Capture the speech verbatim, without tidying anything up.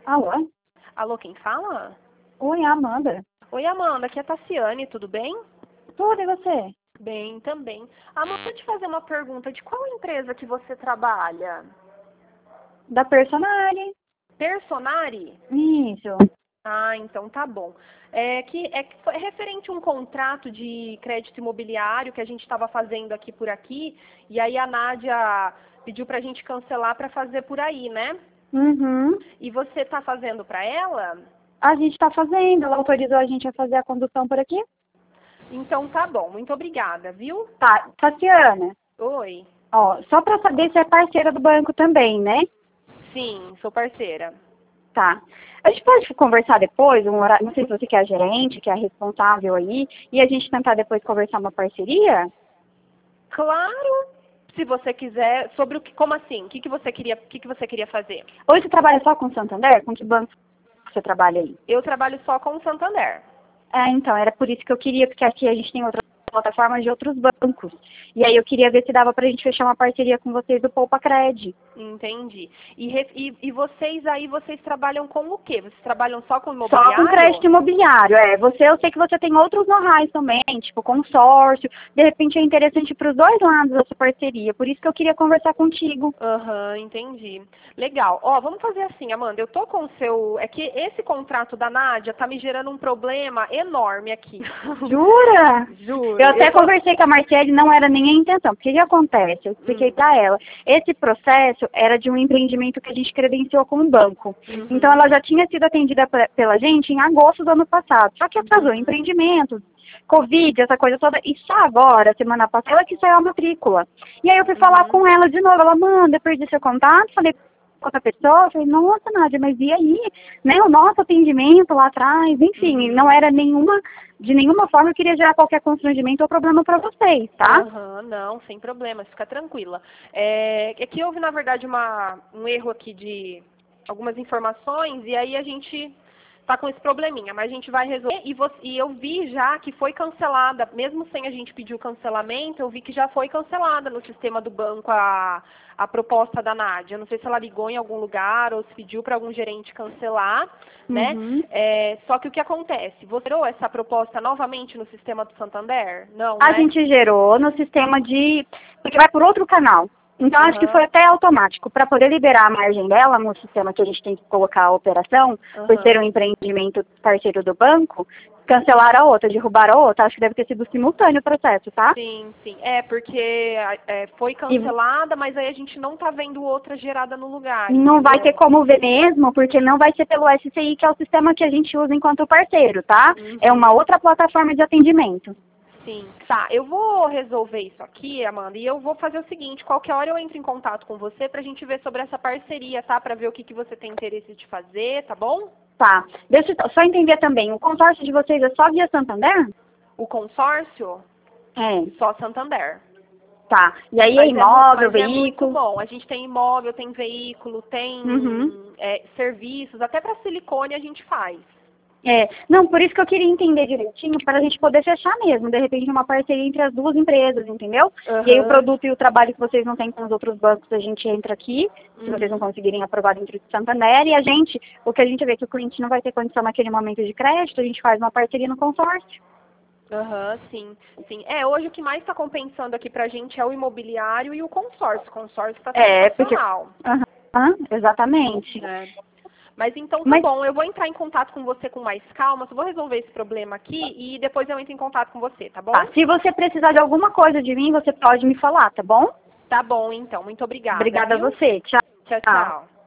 Alô? Alô, quem fala? Oi, Amanda. Oi, Amanda, aqui é a Tassiane, tudo bem? Tudo, e você? Bem, também. Amanda, deixa eu te fazer uma pergunta. De qual empresa que você trabalha? Da Personale. Personari? Isso. Ah, então tá bom. É que é, que foi referente a um contrato de crédito imobiliário que a gente estava fazendo aqui por aqui, e aí a Nádia pediu pra gente cancelar para fazer por aí, né? Uhum. E você tá fazendo para ela? A gente tá fazendo. Ela autorizou a gente a fazer a condução por aqui? Então tá bom, muito obrigada, viu? Tá. Tassiana, Oi. ó, só pra saber se é parceira do banco também, né? Sim, sou parceira. Tá. A gente pode conversar depois, um horário, não sei se você que é a gerente, que é a responsável aí, e a gente tentar depois conversar uma parceria? Claro, se você quiser, sobre o que, como assim? O que, que você queria, o que, que você queria fazer? Hoje você trabalha só com o Santander? Com que banco você trabalha aí? Eu trabalho só com o Santander. É, então, era por isso que eu queria, porque aqui a gente tem outras plataformas de outros bancos. E aí eu queria ver se dava pra gente fechar uma parceria com vocês do Poupa Cred. Entendi. E, re- e, e vocês aí, vocês trabalham com o quê? Vocês trabalham só com Só com crédito imobiliário? imobiliário, é. Você, eu sei que você tem outros know-hows também, tipo consórcio. De repente é interessante para os dois lados essa parceria. Por isso que eu queria conversar contigo. Aham, entendi. Legal. Ó, vamos fazer assim, Amanda. Eu tô com o seu. É que esse contrato da Nádia tá me gerando um problema enorme aqui. Jura? Juro. Eu até Eu tô. conversei com a Marcele, não era nem a intenção. Porque o que acontece? Eu expliquei Hum. para ela. Esse processo era de um empreendimento que a gente credenciou com o banco. Uhum. Então ela já tinha sido atendida pe- pela gente em agosto do ano passado. Só que atrasou o Uhum. empreendimento, Covid, essa coisa toda. E só agora, semana passada, ela que saiu a matrícula. E aí eu fui falar Uhum. com ela de novo. Ela, manda, eu perdi seu contato. Falei com outra pessoa. Eu falei, nossa, Nádia, mas e aí? Né, o nosso atendimento lá atrás. Enfim, Uhum. não era nenhuma, de nenhuma forma eu queria gerar qualquer constrangimento ou problema para vocês, tá? Aham, não, sem problemas, fica tranquila. É, é que houve, na verdade, uma, um erro aqui de algumas informações e aí a gente tá com esse probleminha, mas a gente vai resolver. E, você- e eu vi já que foi cancelada, mesmo sem a gente pedir o cancelamento, eu vi que já foi cancelada no sistema do banco a, a proposta da Nádia. Eu não sei se ela ligou em algum lugar ou se pediu para algum gerente cancelar, né? Uhum. É, só que o que acontece? Você gerou essa proposta novamente no sistema do Santander? Não, A né? gente gerou no sistema de. Porque vai por outro canal. Então, acho que Aham. foi até automático. Para poder liberar a margem dela no sistema que a gente tem que colocar a operação, por Aham. ser um empreendimento parceiro do banco, cancelaram a outra, derrubaram a outra. Acho que deve ter sido simultâneo o processo, tá? Sim, sim. É, porque é, foi E cancelada, mas aí a gente não tá vendo outra gerada no lugar, não vai ter entendeu? como ver mesmo, porque não vai ser pelo S C I, que é o sistema que a gente usa enquanto parceiro, tá? É Uhum. uma outra plataforma de atendimento. Sim, tá. Eu vou resolver isso aqui, Amanda, e eu vou fazer o seguinte, qualquer hora eu entro em contato com você pra gente ver sobre essa parceria, tá? Pra ver o que, que você tem interesse de fazer, tá bom? Tá. Deixa eu só entender também. O consórcio de vocês é só via Santander? O consórcio, É. só Santander. Tá. E aí é Mas é, mu- imóvel, mas é muito veículo? bom. A gente tem imóvel, tem veículo, tem Uhum. é, serviços, até pra silicone a gente faz. É. Não, por isso que eu queria entender direitinho, para a gente poder fechar mesmo, de repente uma parceria entre as duas empresas, entendeu? E aí o Aham. produto e o trabalho que vocês não têm com os outros bancos, a gente entra aqui, se vocês não Uhum. conseguirem aprovar dentro de Santander, e a gente, o que a gente vê que o cliente não vai ter condição naquele momento de crédito, a gente faz uma parceria no consórcio. Aham, sim, sim. É, hoje o que mais está compensando aqui pra gente é o imobiliário e o consórcio. O consórcio está É, porque... sensacional. Aham, exatamente. Né? Mas então tá Mas, bom, eu vou entrar em contato com você com mais calma, só vou resolver esse problema aqui e depois eu entro em contato com você, tá bom? tá, se você precisar de alguma coisa de mim, você pode me falar, tá bom? Tá bom, então. Muito obrigada, Obrigada a viu? você. Tchau. Tchau, tchau.